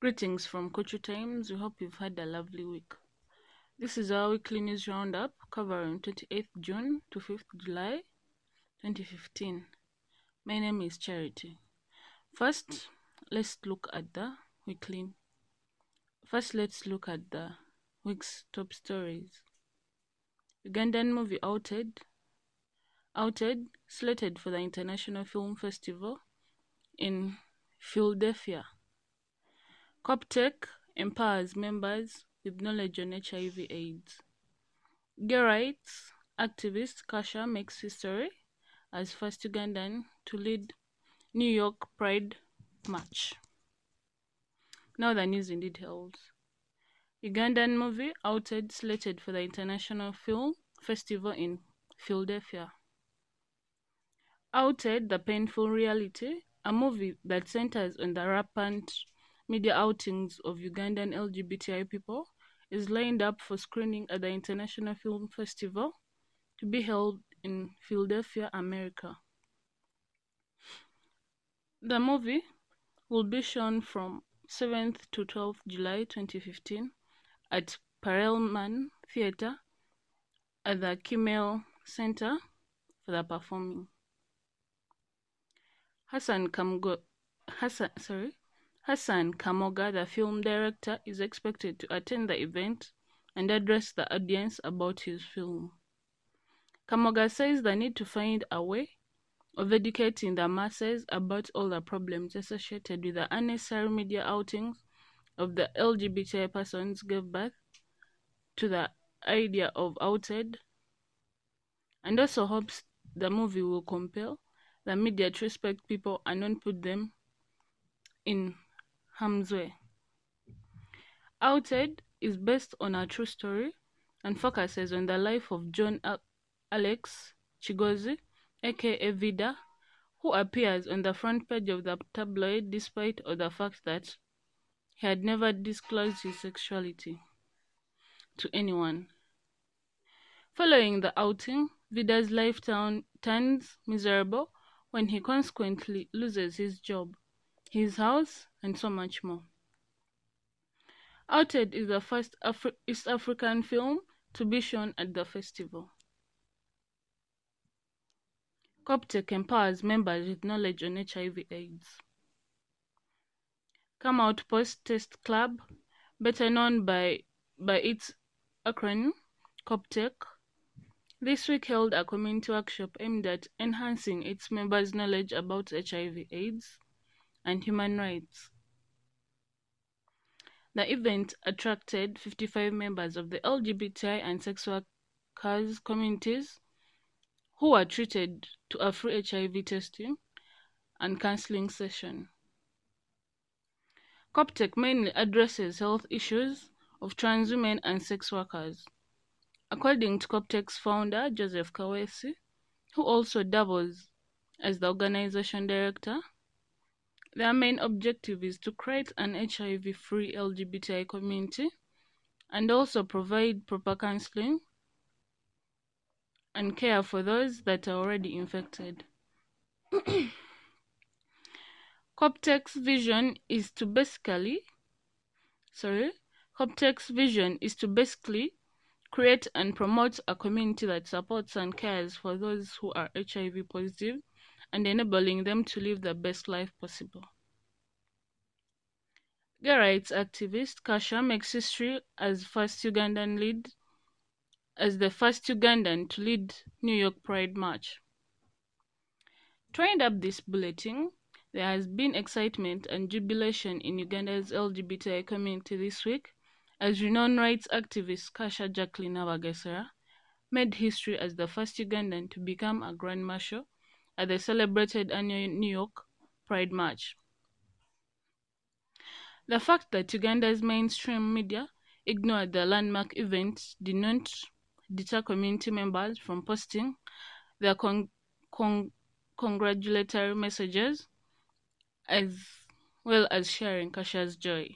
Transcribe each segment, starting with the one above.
Greetings from Kochu Times. We hope you've had a lovely week. This is our weekly news roundup covering 28th June to 5th July 2015. My name is Charity. First, let's look at the week's top stories. Ugandan movie outed, slated for the International Film Festival in Philadelphia. Coptech empowers members with knowledge on HIV/AIDS. Gay rights activist Kasha makes history as first Ugandan to lead New York Pride March. Now the news in details. Ugandan movie outed slated for the International Film Festival in Philadelphia. Outed: The Painful Reality, a movie that centers on the rampant media outings of Ugandan LGBTI people, is lined up for screening at the International Film Festival to be held in Philadelphia, America. The movie will be shown from 7th to 12th July 2015 at Perelman Theatre at the Kimmel Center for the performing. Hassan Kamoga, the film director, is expected to attend the event and address the audience about his film. Kamoga says the need to find a way of educating the masses about all the problems associated with the unnecessary media outings of the LGBTI persons gave birth to the idea of outed, and also hopes the movie will compel the media to respect people and not put them in harm's way. Outed is based on a true story and focuses on the life of John Alex Chigozi, aka Vida, who appears on the front page of the tabloid despite the fact that he had never disclosed his sexuality to anyone. Following the outing, Vida's life turns miserable when he consequently loses his job, his house, and so much more. Outed is the first East African film to be shown at the festival. Coptech empowers members with knowledge on HIV/AIDS. Come Out Post-Test Club, better known by its acronym Coptech, this week held a community workshop aimed at enhancing its members' knowledge about HIV/AIDS and human rights. The event attracted 55 members of the LGBTI and sex workers communities who were treated to a free HIV testing and counseling session. Coptech mainly addresses health issues of trans women and sex workers. According to Coptech's founder, Joseph Kawesi, who also doubles as the organization director, their main objective is to create an HIV-free LGBTI community and also provide proper counseling and care for those that are already infected. Coptech's vision is to basically create and promote a community that supports and cares for those who are HIV positive and enabling them to live the best life possible. Gay rights activist Kasha makes history as the first Ugandan to lead New York Pride March. To end up this bulletin, there has been excitement and jubilation in Uganda's LGBTI community this week as renowned rights activist Kasha Jacqueline Abagesera made history as the first Ugandan to become a Grand Marshal at the celebrated annual New York Pride March. The fact that Uganda's mainstream media ignored the landmark event did not deter community members from posting their congratulatory messages as well as sharing Kasha's joy.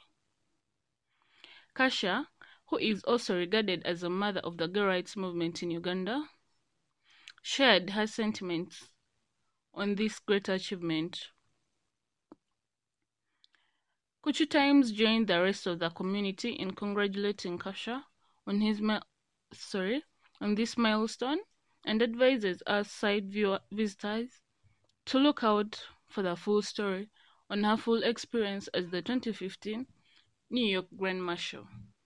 Kasha, who is also regarded as a mother of the gay rights movement in Uganda, shared her sentiments on this great achievement. Kuchu Times joined the rest of the community in congratulating Kasha on on this milestone, and advises us site visitors to look out for the full story on her full experience as the 2015 New York Grand Marshal.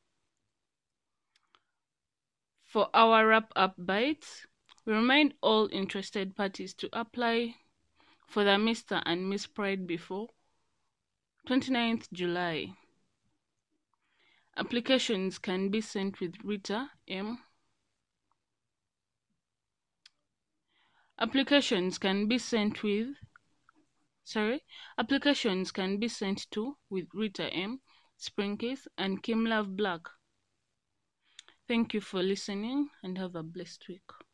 For our wrap-up bites, we remind all interested parties to apply for the Mr. and Miss Pride before 29th July. Applications can be sent with Rita M. Applications can be sent with Applications can be sent to with Rita M, Sprinkis, and Kim Love Black. Thank you for listening and have a blessed week.